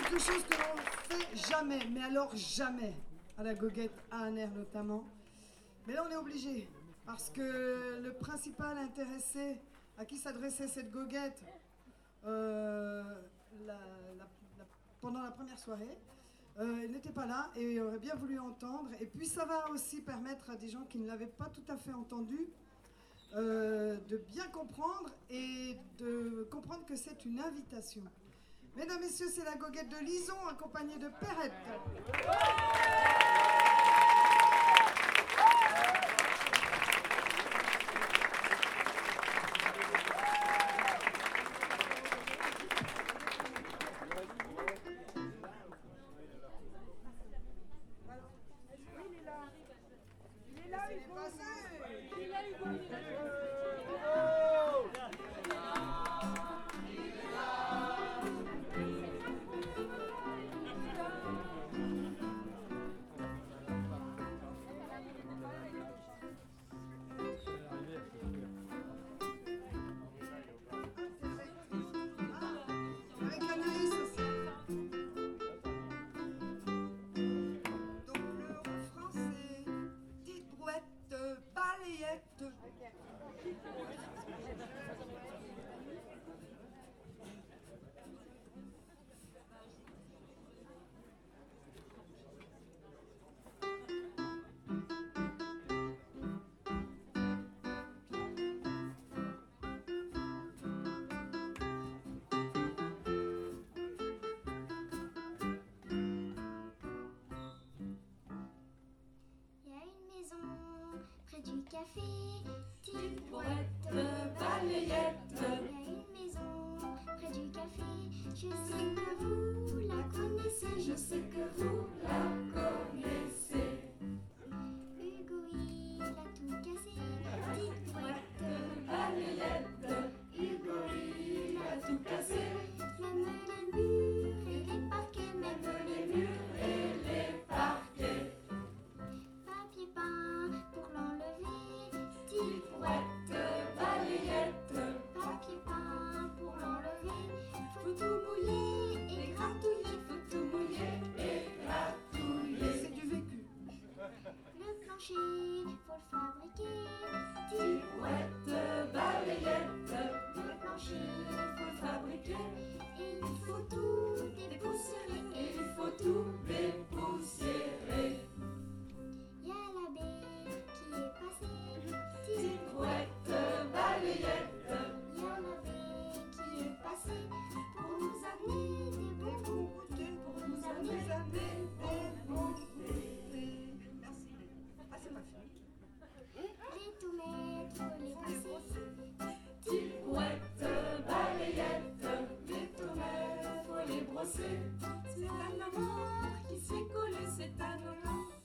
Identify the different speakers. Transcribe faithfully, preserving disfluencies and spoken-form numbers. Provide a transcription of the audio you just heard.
Speaker 1: quelque chose que l'on fait jamais, mais alors jamais, à la goguette à un air notamment. Mais là on est obligé, parce que le principal intéressé à qui s'adressait cette goguette euh, la, la, la, pendant la première soirée, euh, il n'était pas là et aurait bien voulu entendre. Et puis ça va aussi permettre à des gens qui ne l'avaient pas tout à fait entendu euh, de bien comprendre et de comprendre que c'est une invitation. Mesdames, Messieurs, c'est la goguette de Lison, accompagnée de Perrette.
Speaker 2: Du café, petite brouette, balayette. Il y a une maison près du café. Je sais que vous la connaissez, je sais que vous la connaissez. Hugo, il a tout cassé. Petite brouette, balayette. Hugo, il a tout cassé. Même les murs et les parquets, même les murs et les parquets. Papier peint pour l'enlever, petite brouette, balayette. Papier peint pour l'enlever, faut tout mouiller et gratouiller, faut tout mouiller et gratouiller.
Speaker 1: C'est du vécu.
Speaker 2: Le plancher, faut le fabriquer, petite brouette, balayette. Le plancher, faut le fabriquer, et il faut tout dépoussiérer, et il faut tout dépoussiérer. Y'a l'abbé qui est passé, petite brouette, balayette. Y'a l'abbé qui est passé pour nous amener des bons goûters, pour nous amener des bons goûters.
Speaker 1: Merci. Ah, c'est pas fini.
Speaker 2: Les tomates, faut les passer,
Speaker 3: Petite brouette, balayette. Les tomates, faut les brosser.
Speaker 2: c'est un amour qui s'est collé, c'est un amour